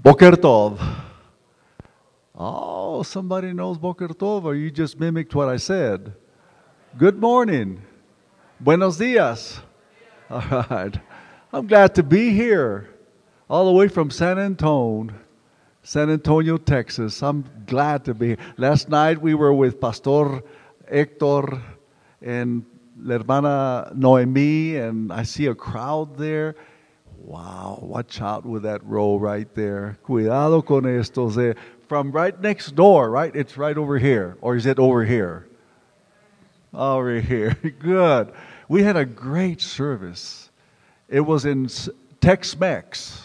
Boker Tov. Oh, somebody knows Boker Tov, or you just mimicked what I said. Good morning. Buenos dias. All right. I'm glad to be here, all the way from San Antonio, Texas. I'm glad to be here. Last night we were with Pastor Hector and La Hermana Noemi, and I see a crowd there. Wow, watch out with that row right there. Cuidado con estos. From right next door, right? It's right over here. Or is it over here? Over here. Good. We had a great service. It was in Tex-Mex.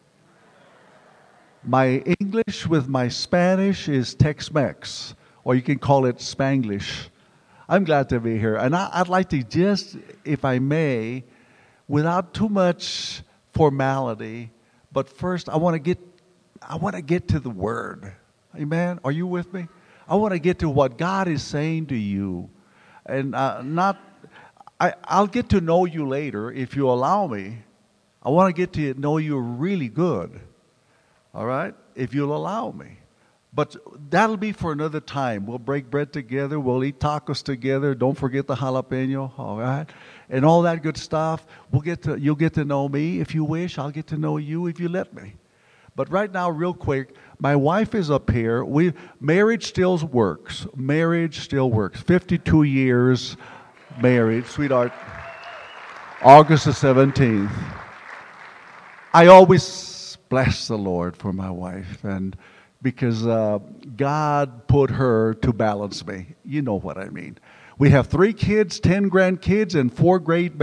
My English with my Spanish is Tex-Mex. Or you can call it Spanglish. I'm glad to be here. And I'd like to just, if I may, without too much formality, but first I want to get to the Word. Amen. Are you with me? I want to get to what God is saying to you, and I'll get to know you later if you allow me. I want to get to know you really good. All right, if you'll allow me. But that'll be for another time. We'll break bread together. We'll eat tacos together. Don't forget the jalapeno, all right? And all that good stuff. You'll get to know me if you wish. I'll get to know you if you let me. But right now, real quick, my wife is up here. Marriage still works. Marriage still works. 52 years married, sweetheart. August the 17th. I always bless the Lord for my wife, and because God put her to balance me. You know what I mean. We have 3 kids, 10 grandkids, and 4 great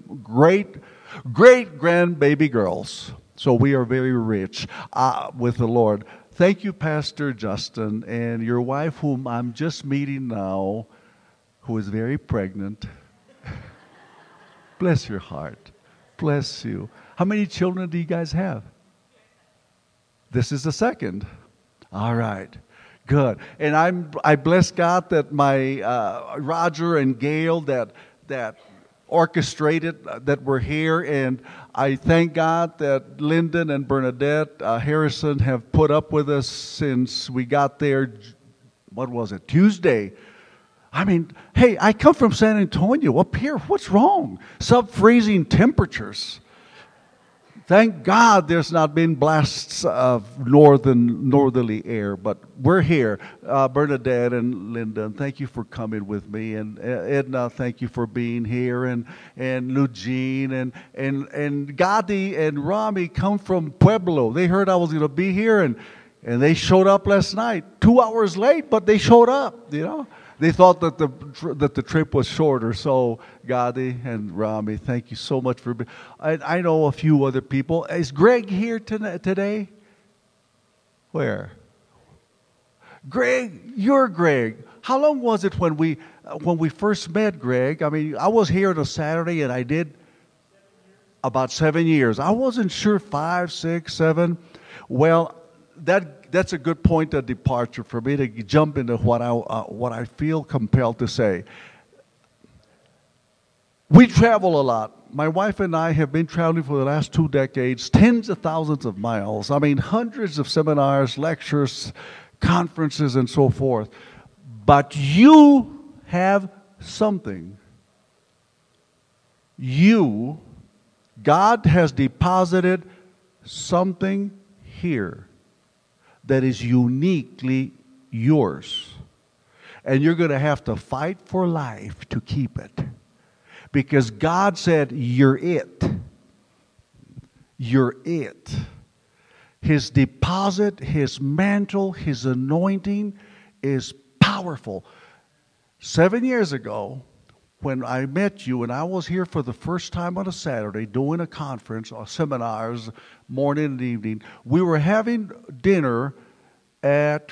grandbaby girls. So we are very rich with the Lord. Thank you, Pastor Justin, and your wife, whom I'm just meeting now, who is very pregnant. Bless your heart. Bless you. How many children do you guys have? This is the second. All right, good. And I bless God that my Roger and Gail that orchestrated that we're here, and I thank God that Lyndon and Bernadette Harrison have put up with us since we got there. What was it? Tuesday. I mean, hey, I come from San Antonio. Up here, what's wrong? Sub-freezing temperatures. Thank God there's not been blasts of northerly air, but we're here. Bernadette and Linda, thank you for coming with me, and Edna, thank you for being here, and Eugene and Gadi and Rami come from Pueblo. They heard I was going to be here, and they showed up last night. 2 hours late, but they showed up. You know. They thought that the trip was shorter. So, Gadi and Rami, thank you so much for being. I know a few other people. Is Greg here today? Where? Greg, you're Greg. How long was it when we first met, Greg? I mean, I was here on a Saturday, and I did about 7 years. I wasn't sure, 5, 6, 7. Well, that's a good point of departure for me to jump into what I feel compelled to say. We travel a lot. My wife and I have been traveling for the last 2 decades, tens of thousands of miles. I mean, hundreds of seminars, lectures, conferences, and so forth. But you have something. God has deposited something here that is uniquely yours. And you're going to have to fight for life to keep it. Because God said, you're it. You're it. His deposit, His mantle, His anointing is powerful. 7 years ago, when I met you, and I was here for the first time on a Saturday doing a conference or seminars, morning and evening, we were having dinner at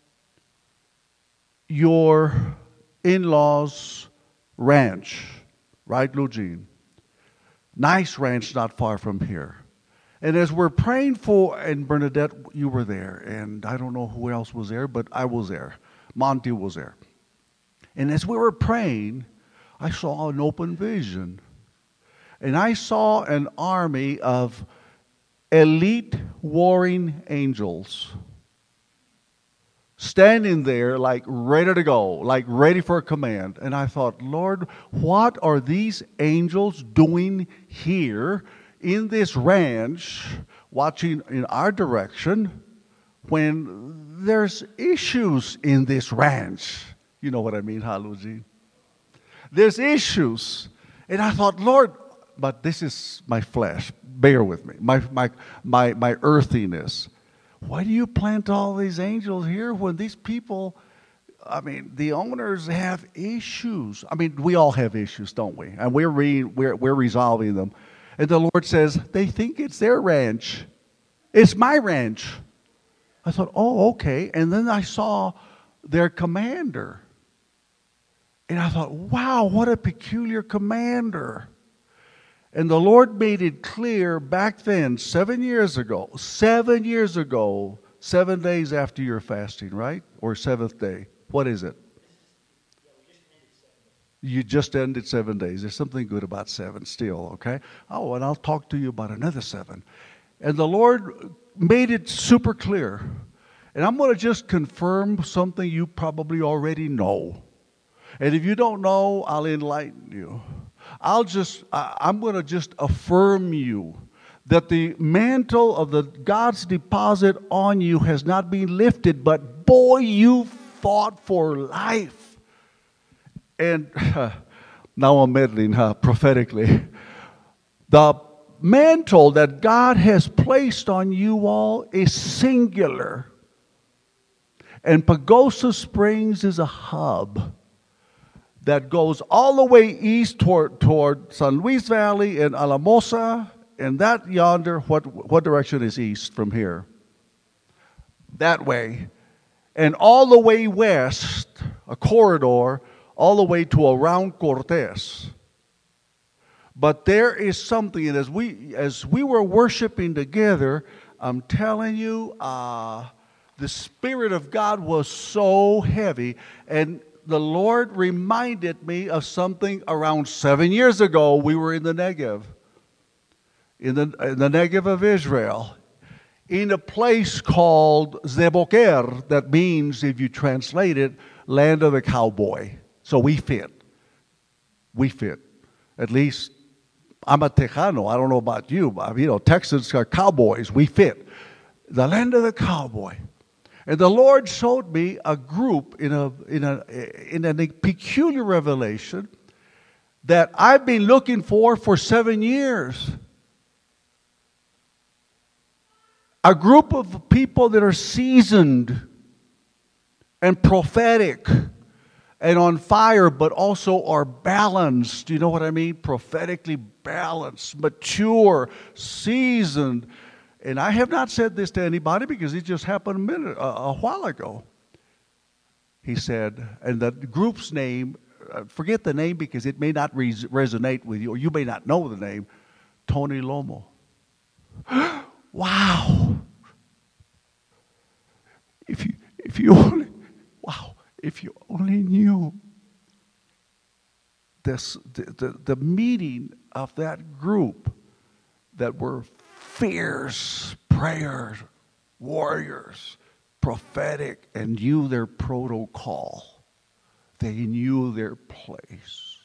your in-laws' ranch, right, Eugene? Nice ranch not far from here. And as we're praying for, and Bernadette, you were there, and I don't know who else was there, but I was there. Monty was there. And as we were praying, I saw an open vision. And I saw an army of elite warring angels standing there like ready to go, like ready for a command. And I thought, Lord, what are these angels doing here in this ranch, watching in our direction when there's issues in this ranch? You know what I mean, huh, Luigi? There's issues. And I thought, Lord, but this is my flesh. Bear with me. My earthiness. Why do you plant all these angels here when these people, I mean, the owners have issues? I mean, we all have issues, don't we? And we're resolving them. And the Lord says, they think it's their ranch. It's my ranch. I thought, oh, okay. And then I saw their commander. And I thought, wow, what a peculiar commander. And the Lord made it clear back then, 7 years ago, 7 days after your fasting, right? Or seventh day. What is it? You just ended 7 days. There's something good about 7 still, okay? Oh, and I'll talk to you about another 7. And the Lord made it super clear. And I'm going to just confirm something you probably already know. And if you don't know, I'll enlighten you. I'm going to just affirm you that the mantle of the God's deposit on you has not been lifted, but boy, you fought for life. And now I'm meddling prophetically. The mantle that God has placed on you all is singular. And Pagosa Springs is a hub that goes all the way east toward San Luis Valley and Alamosa, and that yonder, what direction is east from here? That way. And all the way west, a corridor, all the way to around Cortez. But there is something, and as we were worshiping together, I'm telling you, the Spirit of God was so heavy, and the Lord reminded me of something around 7 years ago. We were in the Negev, in the Negev of Israel, in a place called Zeboker, that means, if you translate it, land of the cowboy. So we fit. At least, I'm a Tejano. I don't know about you, but Texans are cowboys. We fit. The land of the cowboy. And the Lord showed me a group in a peculiar revelation that I've been looking for 7 years. A group of people that are seasoned and prophetic and on fire, but also are balanced. You know what I mean? Prophetically balanced, mature, seasoned. And I have not said this to anybody because it just happened a while ago. He said, and the group's name, forget the name because it may not resonate with you, or you may not know the name, Tony Lomo. Wow. If you only knew this, the meeting of that group that were fierce prayers, warriors, prophetic, and knew their protocol. They knew their place.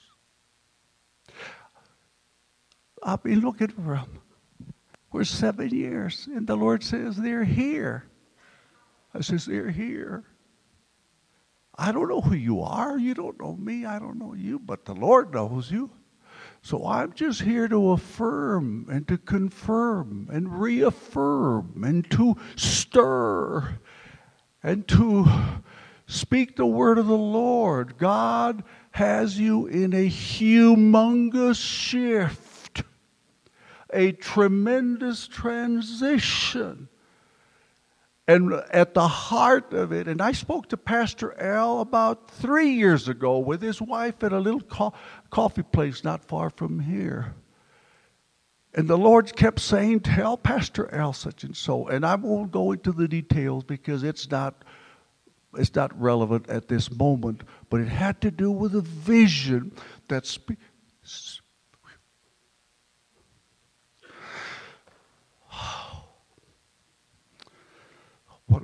I've been looking for them for 7 years, and the Lord says, they're here. I says, they're here. I don't know who you are. You don't know me. I don't know you, but the Lord knows you. So I'm just here to affirm and to confirm and reaffirm and to stir and to speak the word of the Lord. God has you in a humongous shift, a tremendous transition. And at the heart of it, and I spoke to Pastor Al about 3 years ago with his wife at a little coffee place not far from here. And the Lord kept saying, tell Pastor Al such and so. And I won't go into the details because it's not relevant at this moment. But it had to do with a vision that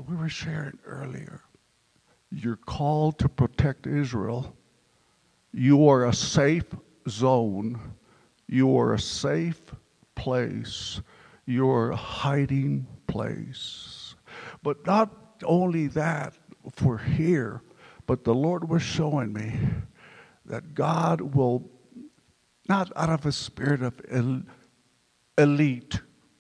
we were sharing earlier. You're called to protect Israel. You are a safe zone. You are a safe place. You are a hiding place. But not only that for here, but the Lord was showing me that God will, not out of a spirit of elite.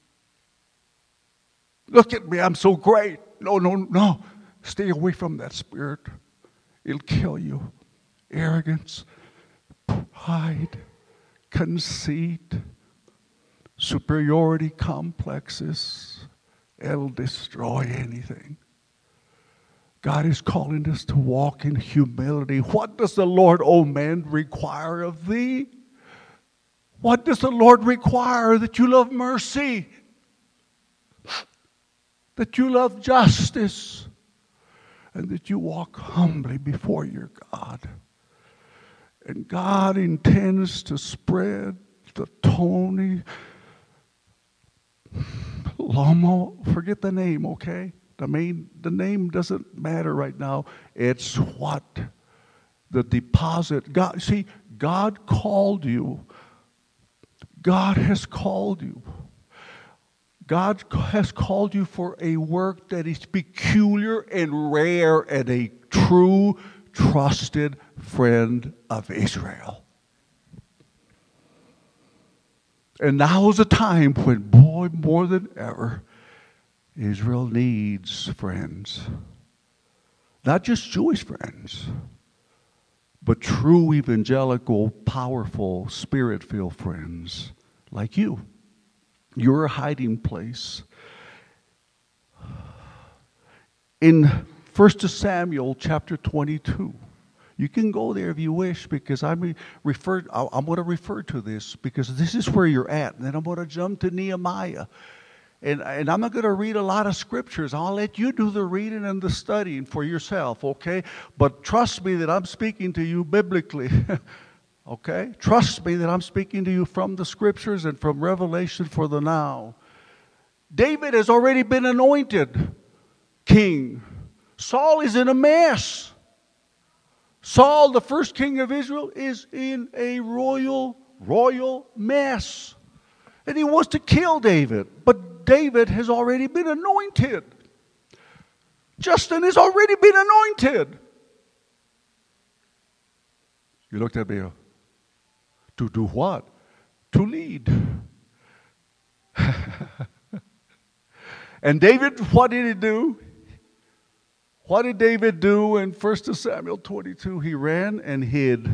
Look at me, I'm so great. No. Stay away from that spirit. It'll kill you. Arrogance, pride, conceit, superiority complexes. It'll destroy anything. God is calling us to walk in humility. What does the Lord, O man, require of thee? What does the Lord require? That you love mercy, that you love justice, and that you walk humbly before your God. And God intends to spread the Tony Lomo, forget the name, okay? The name doesn't matter right now. It's what? The deposit. God, see, God called you. God has called you. God has called you for a work that is peculiar and rare and a true, trusted friend of Israel. And now is a time when, boy, more than ever, Israel needs friends. Not just Jewish friends, but true evangelical, powerful, spirit-filled friends like you. You're a hiding place. In 1 Samuel chapter 22, you can go there if you wish, because I'm going to refer to this because this is where you're at. And then I'm going to jump to Nehemiah. And I'm not going to read a lot of scriptures. I'll let you do the reading and the studying for yourself, okay? But trust me that I'm speaking to you biblically, okay? Trust me that I'm speaking to you from the scriptures and from Revelation for the now. David has already been anointed king. Saul is in a mess. Saul, the first king of Israel, is in a royal mess. And he wants to kill David. But David has already been anointed. Justin has already been anointed. You looked at me. To do what? To lead. And David, what did he do? What did David do in 1 Samuel 22? He ran and hid.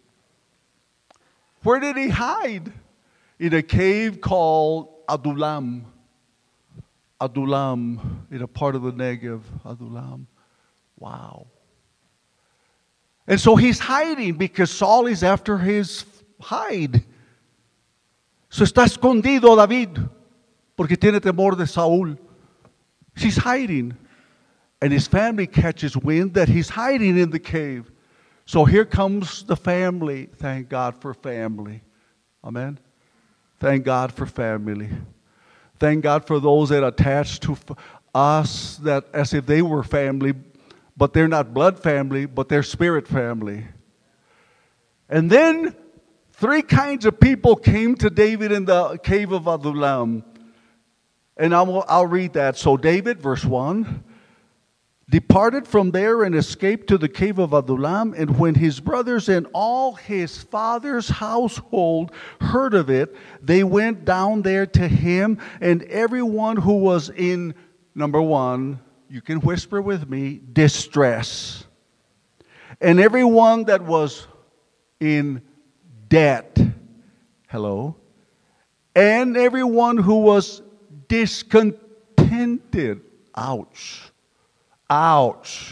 Where did he hide? In a cave called Adullam. Adullam, in a part of the Negev. Adullam. Wow. And so he's hiding because Saul is after his hide. So está escondido David porque tiene temor de Saúl. He's hiding. And his family catches wind that he's hiding in the cave. So here comes the family. Thank God for family. Amen. Thank God for family. Thank God for those that attach to us that as if they were family, but they're not blood family, but they're spirit family. And then 3 kinds of people came to David in the cave of Adullam. And I'll read that. So David, verse 1, departed from there and escaped to the cave of Adullam. And when his brothers and all his father's household heard of it, they went down there to him. And everyone who was in, number 1, you can whisper with me, distress. And everyone that was in debt. Hello. And everyone who was discontented. Ouch. Ouch.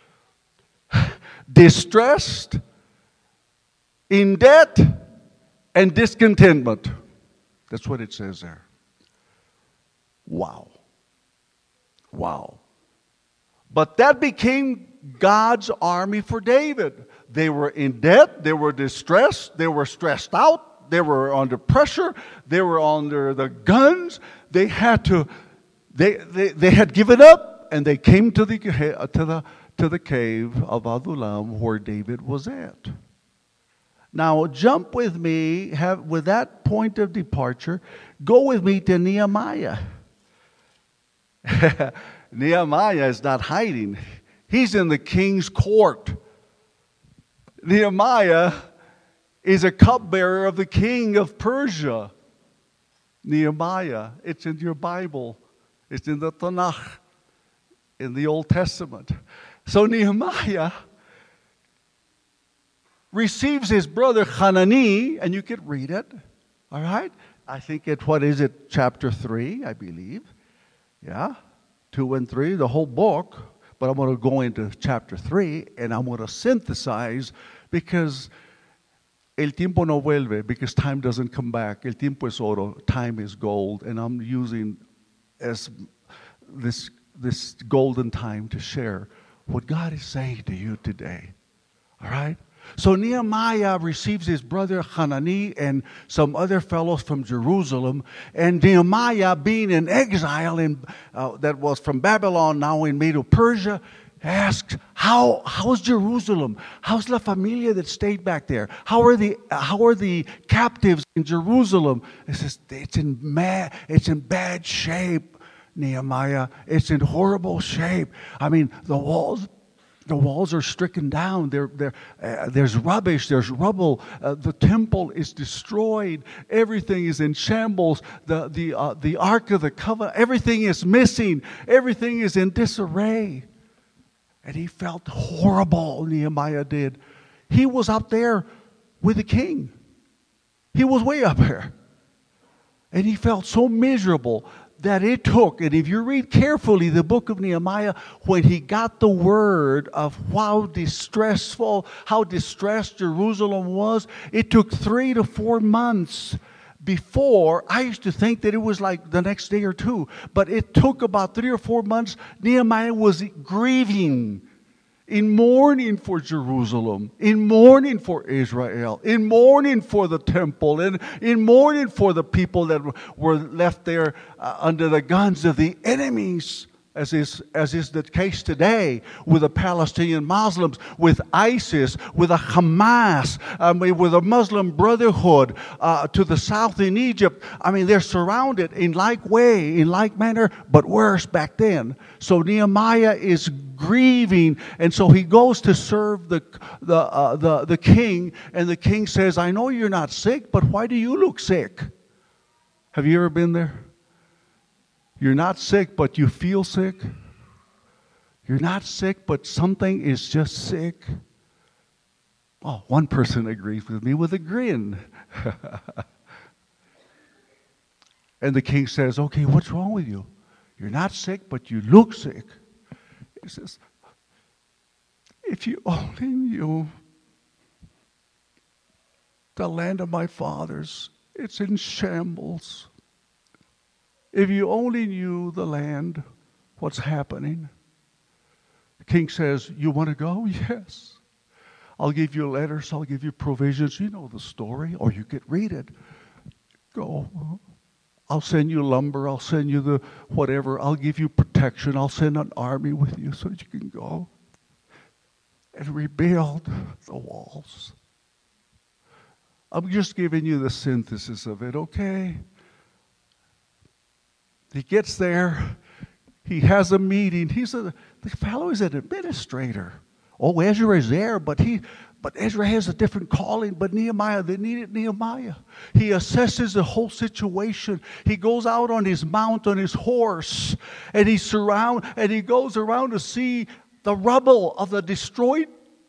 Distressed, in debt, and discontentment. That's what it says there. Wow. Wow. But that became God's army for David. They were in debt, they were distressed, they were stressed out, they were under pressure, they were under the guns, they had given up. and they came to the cave of Adullam where David was at. Now jump with me, with that point of departure, go with me to Nehemiah. Nehemiah is not hiding. He's in the king's court. Nehemiah is a cupbearer of the king of Persia. Nehemiah, it's in your Bible. It's in the Tanakh, in the Old Testament. So Nehemiah receives his brother Hanani, and you can read it. All right? I think chapter 3, I believe. Yeah, 2 and 3, the whole book. But I'm going to go into chapter 3, and I'm going to synthesize, because el tiempo no vuelve, because time doesn't come back. El tiempo es oro, time is gold, and I'm using as this golden time to share what God is saying to you today. All right? So Nehemiah receives his brother Hanani and some other fellows from Jerusalem. And Nehemiah, being in exile that was from Babylon, now in Medo-Persia, asks, how's Jerusalem? How's La Familia that stayed back there? How are the captives in Jerusalem? He says, it's in bad shape, Nehemiah. It's in horrible shape. I mean, the walls are stricken down. There's rubbish. There's rubble. The temple is destroyed. Everything is in shambles. The Ark of the Covenant, everything is missing. Everything is in disarray. And he felt horrible, Nehemiah did. He was up there with the king. He was way up there. And he felt so miserable that it took, and if you read carefully the book of Nehemiah, when he got the word of how distressed Jerusalem was, it took 3 to 4 months before. I used to think that it was like the next day or two, but it took about 3 or 4 months. Nehemiah was grieving, in mourning for Jerusalem, in mourning for Israel, in mourning for the temple, and in mourning for the people that were left there under the guns of the enemies, as is the case today with the Palestinian Muslims, with ISIS, with the Hamas, with the Muslim Brotherhood to the south in Egypt. I mean, they're surrounded in like manner, but worse back then. So Nehemiah is grieving, and so he goes to serve the king, and the king says, I know you're not sick, but why do you look sick? Have you ever been there? You're not sick, but you feel sick. You're not sick, but something is just sick. Oh, one person agrees with me with a grin. And the king says, okay, what's wrong with you? You're not sick, but you look sick. He says, if you only knew the land of my fathers, it's in shambles. If you only knew the land, what's happening. The king says, you want to go? Yes. I'll give you letters. I'll give you provisions. You know the story, or you could read it. Go. I'll send you lumber. I'll send you the whatever. I'll give you protection. I'll send an army with you so that you can go and rebuild the walls. I'm just giving you the synthesis of it, okay? He gets there. He has a meeting. The fellow is an administrator. Oh, Ezra is there, but Ezra has a different calling. But Nehemiah, they needed Nehemiah. He assesses the whole situation. He goes out on his mount on his horse, and he goes around to see the rubble of the destroyed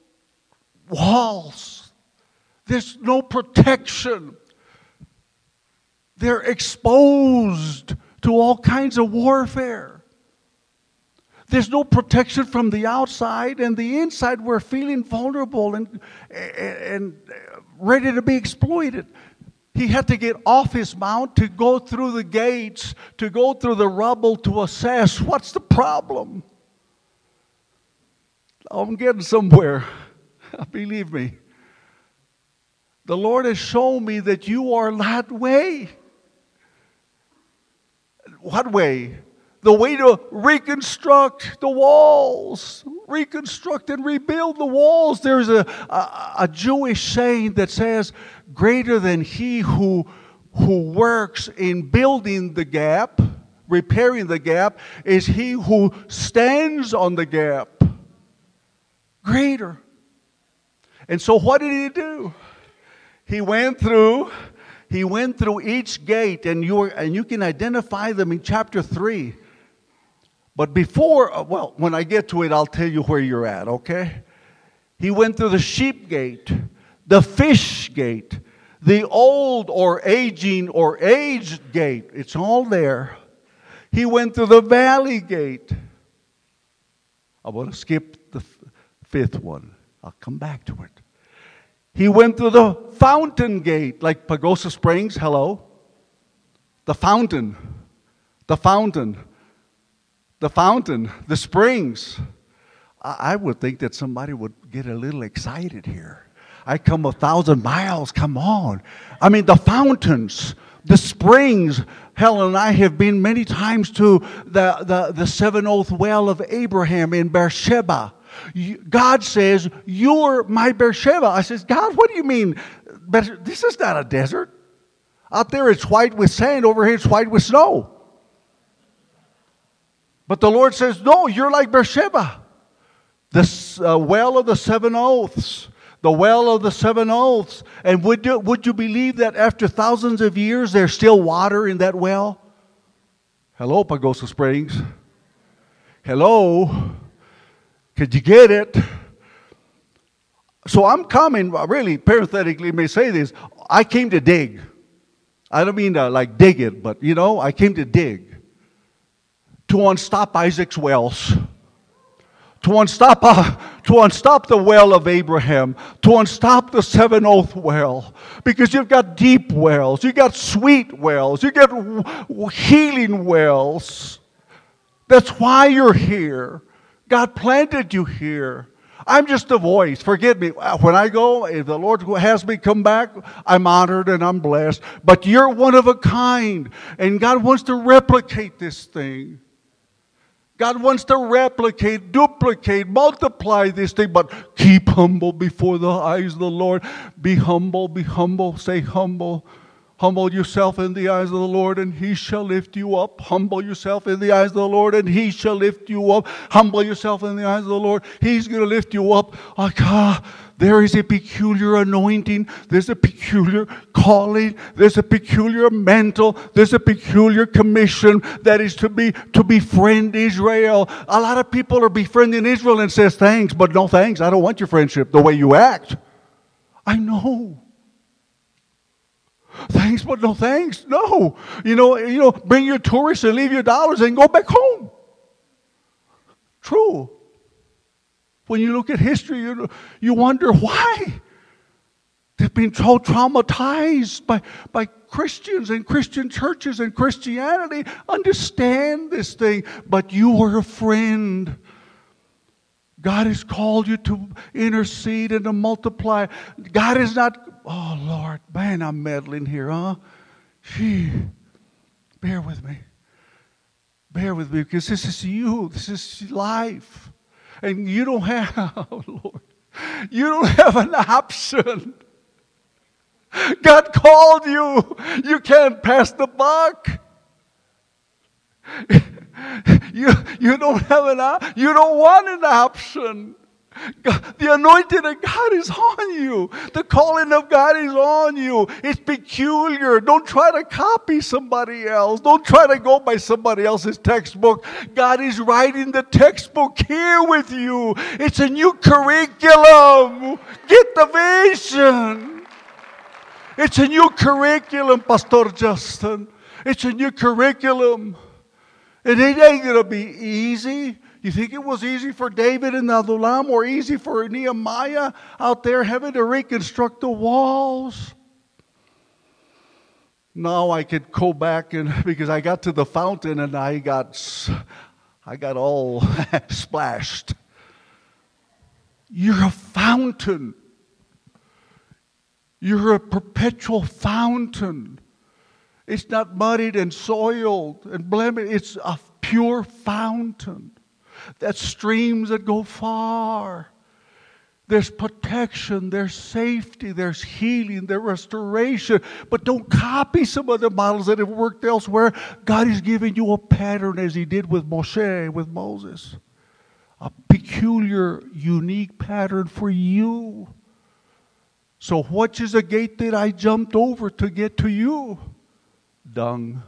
walls. There's no protection. They're exposed to all kinds of warfare. There's no protection from the outside, and the inside we're feeling vulnerable and ready to be exploited. He had to get off his mount to go through the gates, to go through the rubble to assess what's the problem. I'm getting somewhere. Believe me. The Lord has shown me that you are that way. What way? the way to reconstruct the walls, reconstruct and rebuild the walls. There's a Jewish saying that says, greater than he who works in building the gap, repairing the gap, is he who stands on the gap. Greater. And so what did he do? He went through each gate, and you can identify them in chapter 3. But when I get to it, I'll tell you where you're at, okay? He went through the sheep gate, the fish gate, the old or aging or aged gate. It's all there. He went through the valley gate. I want to skip the fifth one. I'll come back to it. He went through the fountain gate, like Pagosa Springs, hello. The fountain, the springs. I would think that somebody would get a little excited here. I come 1,000 miles, come on. I mean, the fountains, the springs. Helen and I have been many times to the seven-oath well of Abraham in Beersheba. God says, you're my Beersheba. I says, God, what do you mean? This is not a desert. Out there it's white with sand. Over here it's white with snow. But the Lord says, no, you're like Beersheba. The well of the seven oaths. The well of the seven oaths. And would you believe that after thousands of years there's still water in that well? Hello, Pagosa Springs. Hello. Could you get it? So I'm coming, really, parenthetically may say this, I came to dig. I don't mean to dig it, but I came to dig. To unstop Isaac's wells. To unstop the well of Abraham. To unstop the seven-oath well. Because you've got deep wells. You've got sweet wells. You've got healing wells. That's why you're here. God planted you here. I'm just a voice. Forgive me. When I go, if the Lord has me come back, I'm honored and I'm blessed. But you're one of a kind. And God wants to replicate this thing. God wants to replicate, duplicate, multiply this thing. But keep humble before the eyes of the Lord. Be humble, be humble. Say humble. Humble yourself in the eyes of the Lord, and He shall lift you up. Humble yourself in the eyes of the Lord, and He shall lift you up. Humble yourself in the eyes of the Lord. He's going to lift you up. There is a peculiar anointing. There's a peculiar calling. There's a peculiar mantle. There's a peculiar commission that is to befriend Israel. A lot of people are befriending Israel and says, thanks, but no thanks. I don't want your friendship the way you act. I know. Thanks, but no thanks. No. Bring your tourists and leave your dollars and go back home. True. When you look at history, you wonder why. They've been so traumatized by Christians and Christian churches and Christianity. Understand this thing. But you are a friend. God has called you to intercede and to multiply. God is not, oh Lord, man, I'm meddling here, huh? Bear with me. Bear with me, because this is you. This is life. And you don't have, oh Lord, you don't have an option. God called you. You can't pass the buck. You don't have you don't want an option. God, the anointing of God is on you. The calling of God is on you. It's peculiar. Don't try to copy somebody else. Don't try to go by somebody else's textbook. God is writing the textbook here with you. It's a new curriculum. Get the vision. It's a new curriculum, Pastor Justin. It's a new curriculum. And it ain't going to be easy. You think it was easy for David and Adullam or easy for Nehemiah out there having to reconstruct the walls? Now I could go back because I got to the fountain and I got all splashed. You're a fountain. You're a perpetual fountain. It's not muddied and soiled and blemished. It's a pure fountain. That streams that go far. There's protection, there's safety, there's healing, there's restoration. But don't copy some of the models that have worked elsewhere. God is giving you a pattern as He did with Moshe, with Moses. A peculiar, unique pattern for you. So which is the gate that I jumped over to get to you? Dung,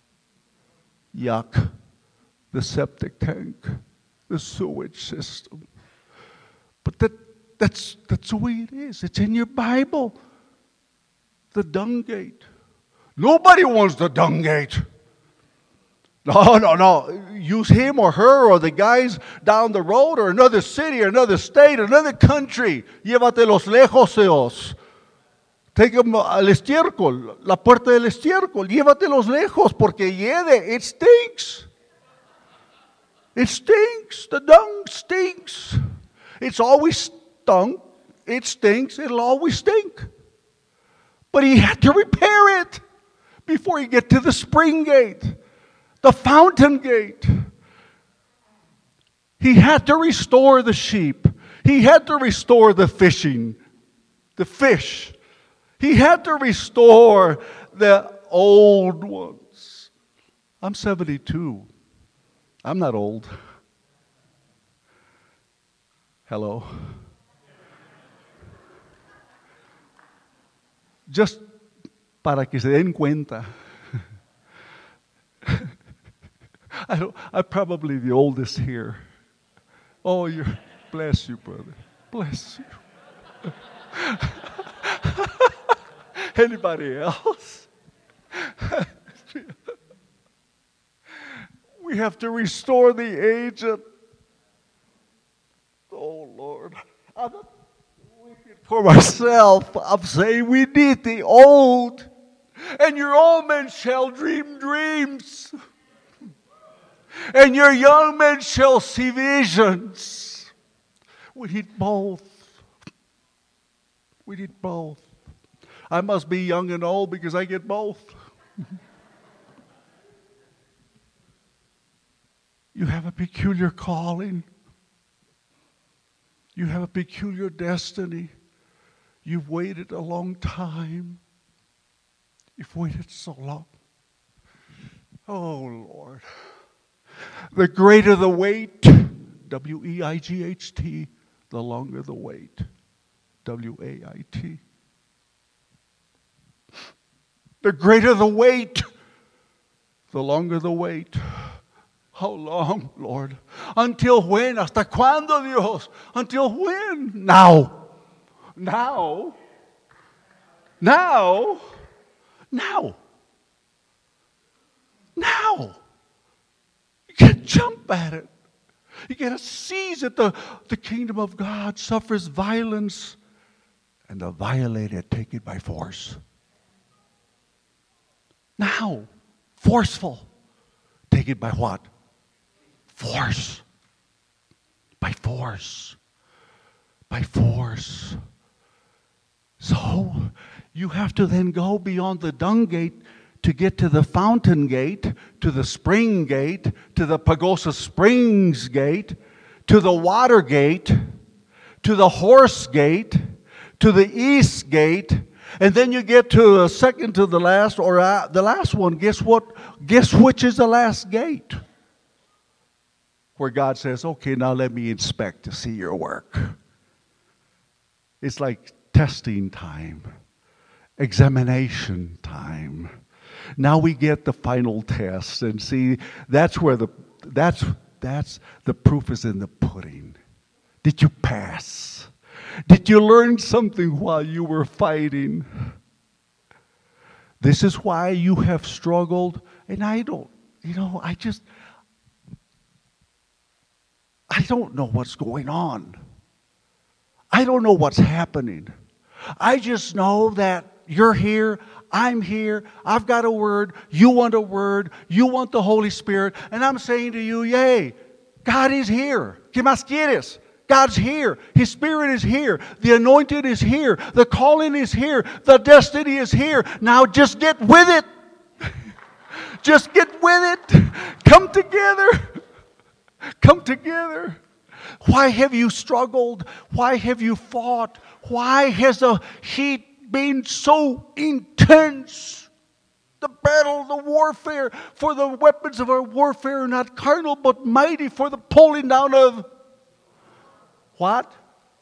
yuck, the septic tank, the sewage system. But that's the way it is. It's in your Bible. The dung gate. Nobody wants the dung gate. No. Use him or her or the guys down the road or another city or another state or another country. Llévatelos lejos. Take them al estiércol, la puerta del estiércol. Llévatelos lejos porque it stinks. It stinks. The dung stinks. It's always stunk. It stinks. It'll always stink. But He had to repair it before He get to the spring gate, the fountain gate. He had to restore the sheep. He had to restore the fishing, the fish. He had to restore the old ones. I'm 72. I'm not old. Hello. Just para que se den cuenta. I'm probably the oldest here. Oh, bless you, brother. Bless you. Anybody else? We have to restore the aged. Oh, Lord. I'm not weeping for myself. I'm saying we need the old. And your old men shall dream dreams. And your young men shall see visions. We need both. We need both. I must be young and old because I get both. You have a peculiar calling. You have a peculiar destiny. You've waited a long time. You've waited so long. Oh, Lord. The greater the wait, W-E-I-G-H-T, the longer the wait, W-A-I-T. The greater the wait, the longer the wait. How long, Lord? Until when? ¿Hasta cuándo, Dios? Until when? Now. Now. Now. Now. Now. You can't jump at it. You got to seize it. The kingdom of God suffers violence, and the violator take it by force. Now. Forceful. Take it by what? Force. By force. By force. So, you have to then go beyond the dung gate to get to the fountain gate, to the spring gate, to the Pagosa Springs gate, to the water gate, to the horse gate, to the east gate, and then you get to a second to the last, or the last one. Guess what? Guess which is the last gate? Where God says, okay, now let me inspect to see your work. It's like testing time, examination time. Now we get the final test, and see, that's where the proof is in the pudding. Did you pass? Did you learn something while you were fighting? This is why you have struggled, and I don't know what's going on. I don't know what's happening. I just know that you're here, I'm here, I've got a word, you want a word, you want the Holy Spirit, and I'm saying to you, yay, God is here. ¿Qué más quieres? God's here. His Spirit is here. The anointing is here. The calling is here. The destiny is here. Now just get with it. Just get with it. Come together. Come together. Why have you struggled? Why have you fought? Why has the heat been so intense? The battle, the warfare, for the weapons of our warfare are not carnal, but mighty for the pulling down of what?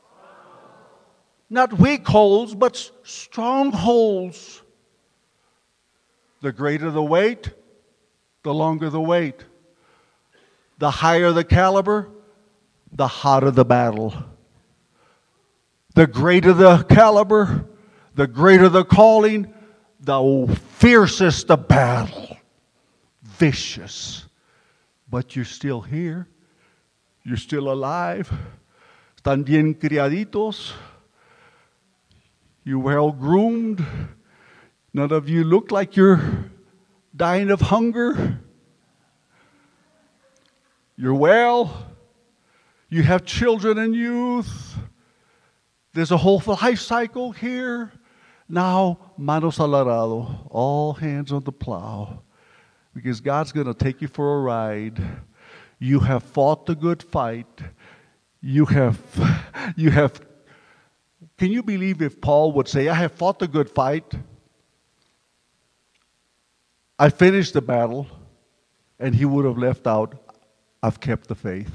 Not weak holds, but strongholds. The greater the weight, the longer the weight. The higher the caliber, the hotter the battle. The greater the caliber, the greater the calling, the fiercest the battle. Vicious. But you're still here. You're still alive. Están bien criaditos. You're well groomed. None of you look like you're dying of hunger. You're well. You have children and youth. There's a whole life cycle here. Now, manos al arado, all hands on the plow. Because God's going to take you for a ride. You have fought the good fight. You have, can you believe if Paul would say, I have fought the good fight, I finished the battle, and he would have left out, I've kept the faith.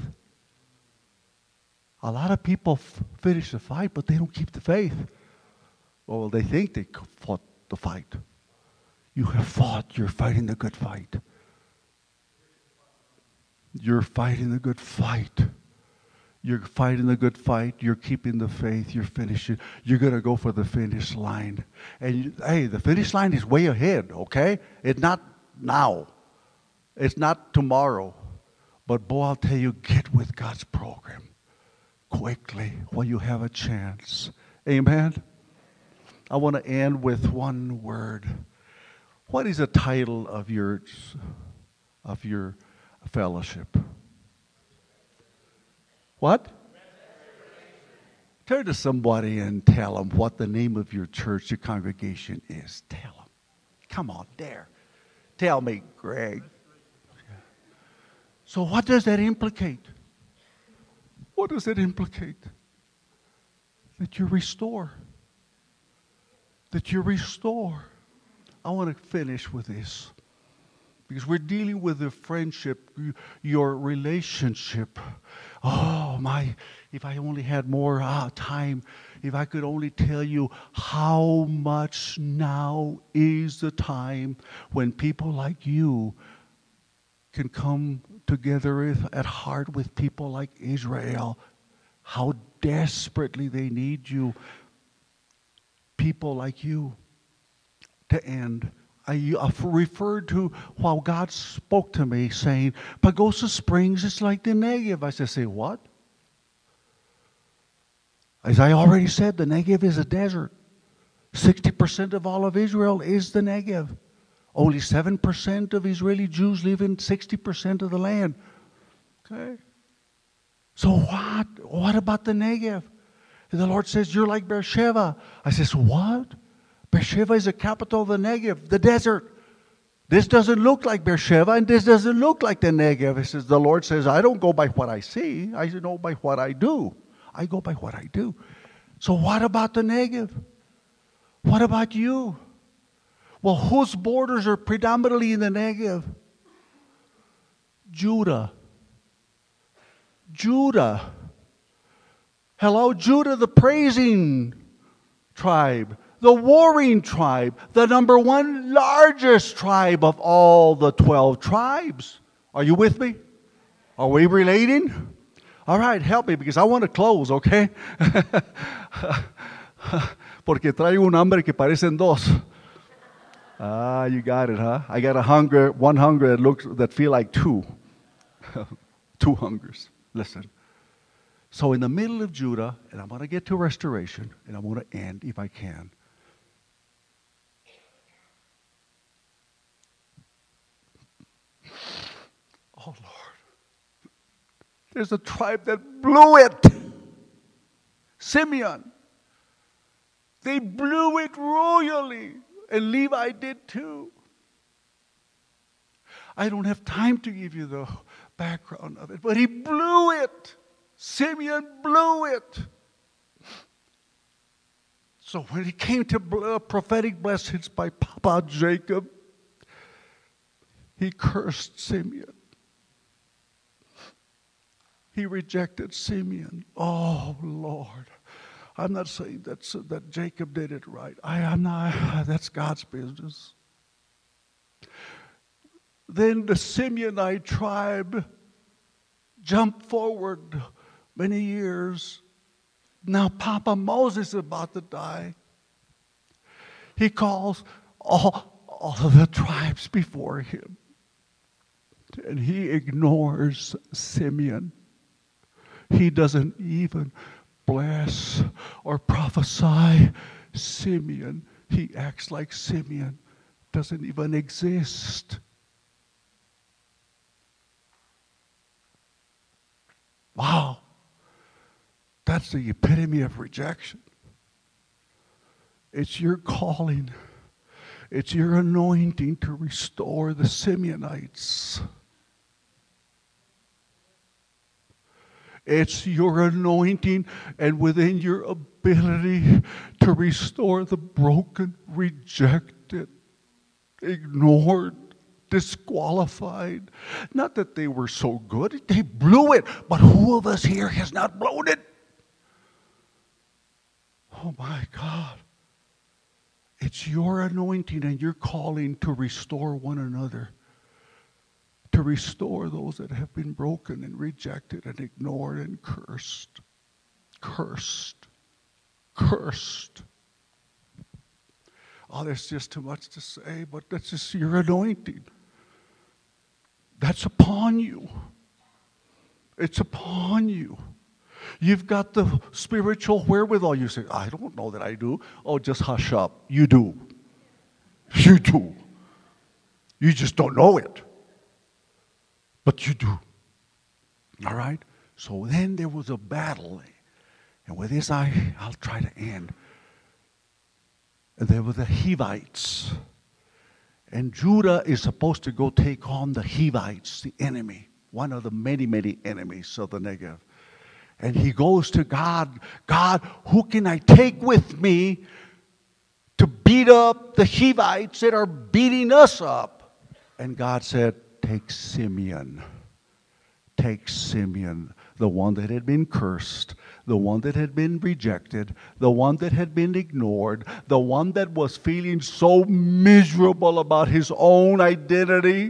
A lot of people finish the fight, but they don't keep the faith. Well, they think they fought the fight. You have fought, you're fighting the good fight. You're fighting the good fight. You're fighting the good fight. You're keeping the faith. You're finishing. You're going to go for the finish line. And hey, the finish line is way ahead, okay? It's not now. It's not tomorrow. But boy, I'll tell you, get with God's program quickly while you have a chance. Amen? I want to end with one word. What is the title of your fellowship? What? Turn to somebody and tell them what the name of your church, your congregation is. Tell them. Come on, there. Tell me, Greg. So what does that implicate? What does it implicate? That you restore. That you restore. I want to finish with this. Because we're dealing with the friendship, your relationship. Oh, my, if I only had more time, if I could only tell you how much now is the time when people like you can come together at heart with people like Israel. How desperately they need you. People like you to end. I've referred to while God spoke to me saying, Pagosa Springs is like the Negev. I said, say what? As I already said, the Negev is a desert. 60% of all of Israel is the Negev. Only 7% of Israeli Jews live in 60% of the land. Okay? So what? What about the Negev? And the Lord says, you're like Beersheba. I says, what? Beersheba is the capital of the Negev, the desert. This doesn't look like Beersheba, and this doesn't look like the Negev. He says, the Lord says, I don't go by what I see. I know by what I do. I go by what I do. So what about the Negev? What about you? Well, whose borders are predominantly in the Negev? Judah. Judah. Hello, Judah, the praising tribe. The warring tribe, the number one largest tribe of all the 12 tribes. Are you with me? Are we relating? All right, help me because I want to close, okay? Porque traigo un hambre que parecen dos. Ah, you got it, huh? I got one hunger that feel like two. Two hungers. Listen. So in the middle of Judah, and I'm going to get to restoration, and I'm going to end if I can. Oh, Lord. There's a tribe that blew it. Simeon. They blew it royally. And Levi did too. I don't have time to give you the background of it, but he blew it. Simeon blew it. So when it came to prophetic blessings by Papa Jacob, he cursed Simeon. He rejected Simeon. Oh, Lord. I'm not saying that Jacob did it right. I'm not. That's God's business. Then the Simeonite tribe jumped forward many years. Now Papa Moses is about to die. He calls all of the tribes before him. And he ignores Simeon. He doesn't even bless or prophesy Simeon. He acts like Simeon doesn't even exist. Wow. That's the epitome of rejection. It's your calling. It's your anointing to restore the Simeonites. It's your anointing and within your ability to restore the broken, rejected, ignored, disqualified. Not that they were so good, they blew it. But who of us here has not blown it? Oh my God. It's your anointing and your calling to restore one another. To restore those that have been broken and rejected and ignored and cursed. Cursed. Cursed. Oh, there's just too much to say, but that's just your anointing. That's upon you. It's upon you. You've got the spiritual wherewithal. You say, I don't know that I do. Oh, just hush up. You do. You do. You just don't know it. But you do. All right? So then there was a battle. And with this, I'll try to end. And there were the Hivites. And Judah is supposed to go take on the Hivites, the enemy. One of the many, many enemies of the Negev. And he goes to God. God, who can I take with me to beat up the Hivites that are beating us up? And God said, take Simeon. Take Simeon, the one that had been cursed, the one that had been rejected, the one that had been ignored, the one that was feeling so miserable about his own identity.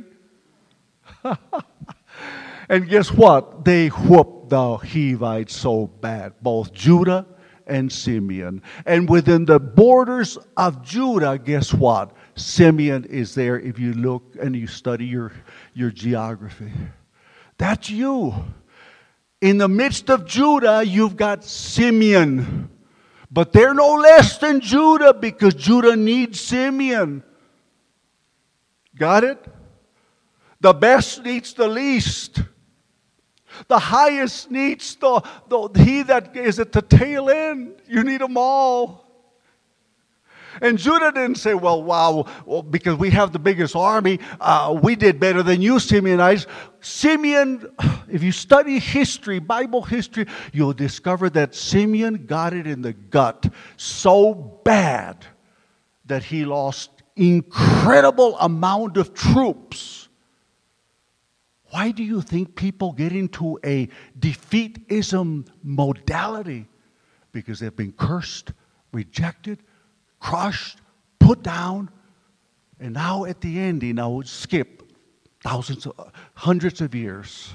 And guess what? They whooped the Hivites so bad, both Judah and Simeon. And within the borders of Judah, guess what? Simeon is there if you look and you study your geography. That's you. In the midst of Judah, you've got Simeon. But they're no less than Judah because Judah needs Simeon. Got it? The best needs the least. The highest needs he that is at the tail end. You need them all. And Judah didn't say, well, because we have the biggest army, we did better than you, Simeonites. Simeon, if you study history, Bible history, you'll discover that Simeon got it in the gut so bad that he lost incredible amount of troops. Why do you think people get into a defeatism modality? Because they've been cursed, rejected, crushed, put down, and now at the ending, I would skip hundreds of years.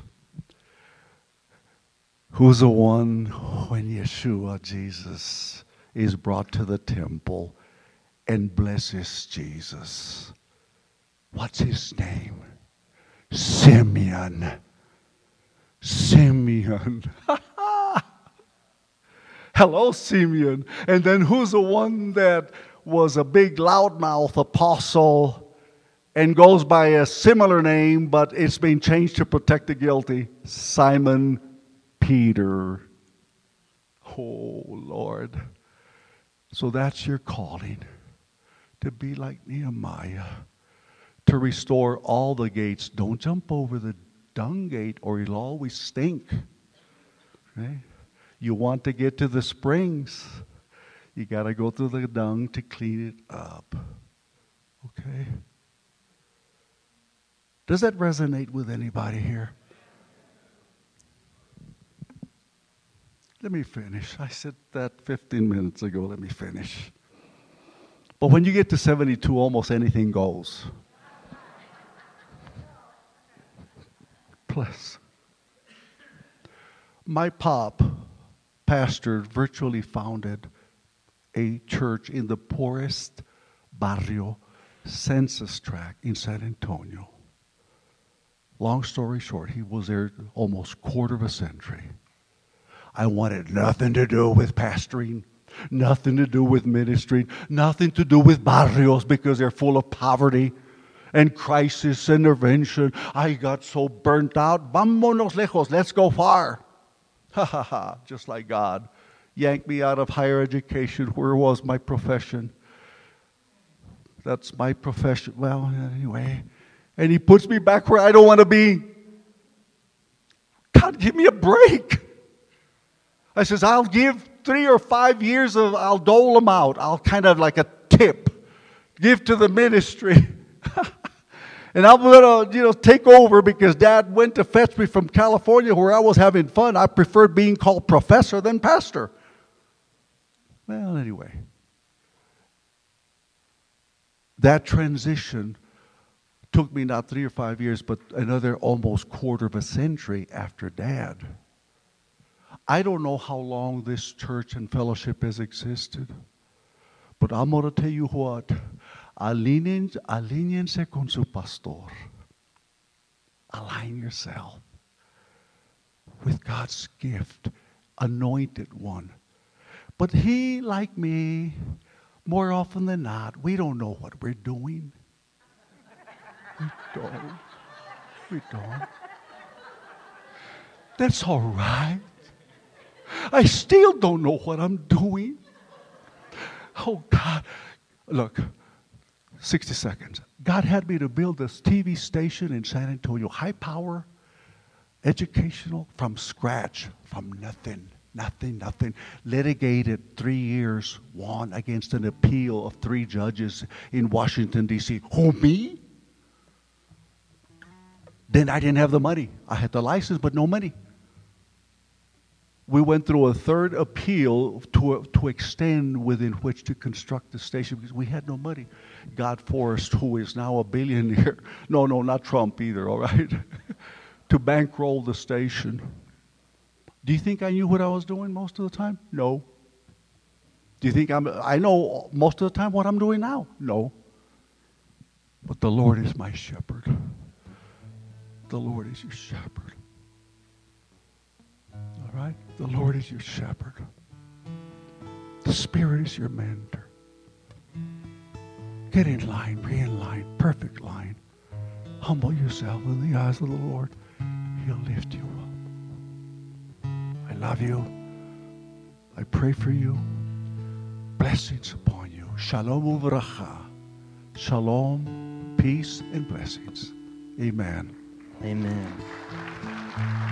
Who's the one when Yeshua, Jesus, is brought to the temple and blesses Jesus? What's his name? Simeon. Simeon. Hello, Simeon. And then who's the one that was a big loudmouth apostle and goes by a similar name, but it's been changed to protect the guilty? Simon Peter. Oh, Lord. So that's your calling, to be like Nehemiah, to restore all the gates. Don't jump over the dung gate or it'll always stink. Okay? You want to get to the springs, you got to go through the dung to clean it up. Okay? Does that resonate with anybody here? Let me finish. I said that 15 minutes ago. Let me finish. But when you get to 72, almost anything goes. Plus, my pop, pastor, virtually founded a church in the poorest barrio census tract in San Antonio. Long story short, he was there almost quarter of a century. I wanted nothing to do with pastoring, nothing to do with ministry, nothing to do with barrios because they're full of poverty and crisis intervention. I got so burnt out. Vámonos lejos, let's go far. Ha ha ha, just like God yanked me out of higher education. Where was my profession? That's my profession. Well, anyway. And He puts me back where I don't want to be. God, give me a break. I says, I'll give 3 or 5 years I'll dole them out. I'll kind of like a tip. Give to the ministry. And I'm going to, take over because Dad went to fetch me from California where I was having fun. I preferred being called professor than pastor. Well, anyway. That transition took me not 3 or 5 years, but another almost quarter of a century after Dad. I don't know how long this church and fellowship has existed, but I'm going to tell you what. Alíñense con su pastor. Align yourself with God's gift, anointed one. But he, like me, more often than not, we don't know what we're doing. We don't. That's all right. I still don't know what I'm doing. Oh, God. Look, 60 seconds. God had me to build this TV station in San Antonio, high power, educational, from scratch, from nothing. Litigated 3 years, won against an appeal of 3 judges in Washington, D.C. Who, me? Then I didn't have the money. I had the license, but no money. We went through a 3rd appeal to extend within which to construct the station because we had no money. God Forrest, who is now a billionaire, no, not Trump either, all right, to bankroll the station. Do you think I knew what I was doing most of the time? No. Do you think I know most of the time what I'm doing now? No. But the Lord is my shepherd. The Lord is your shepherd. All right? The Lord is your shepherd. The Spirit is your mentor. Get in line, be in line, perfect line. Humble yourself in the eyes of the Lord. He'll lift you up. I love you. I pray for you. Blessings upon you. Shalom uvracha. Shalom, peace, and blessings. Amen. Amen.